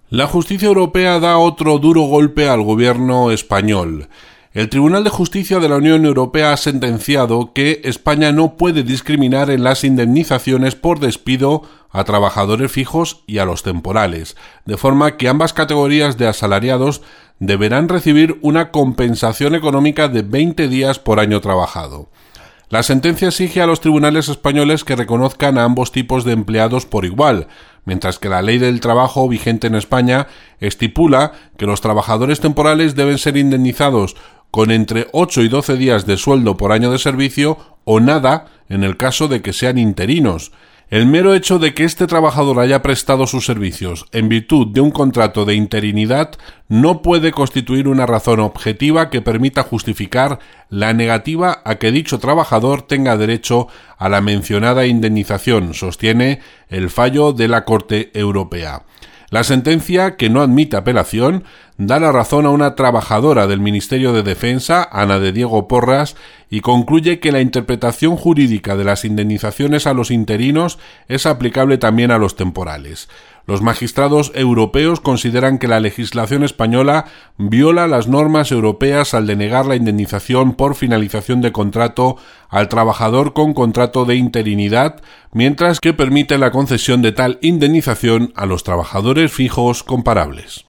La justicia europea da otro duro golpe al gobierno español. El Tribunal de Justicia de la Unión Europea ha sentenciado que España no puede discriminar en las indemnizaciones por despido a trabajadores fijos y a los temporales, de forma que ambas categorías de asalariados deberán recibir una compensación económica de 20 días por año trabajado. La sentencia exige a los tribunales españoles que reconozcan a ambos tipos de empleados por igual, mientras que la ley del trabajo vigente en España estipula que los trabajadores temporales deben ser indemnizados con entre 8 y 12 días de sueldo por año de servicio o nada en el caso de que sean interinos. El mero hecho de que este trabajador haya prestado sus servicios en virtud de un contrato de interinidad no puede constituir una razón objetiva que permita justificar la negativa a que dicho trabajador tenga derecho a la mencionada indemnización, sostiene el fallo de la Corte Europea. La sentencia, que no admite apelación, da la razón a una trabajadora del Ministerio de Defensa, Ana de Diego Porras, y concluye que la interpretación jurídica de las indemnizaciones a los interinos es aplicable también a los temporales. Los magistrados europeos consideran que la legislación española viola las normas europeas al denegar la indemnización por finalización de contrato al trabajador con contrato de interinidad, mientras que permite la concesión de tal indemnización a los trabajadores fijos comparables.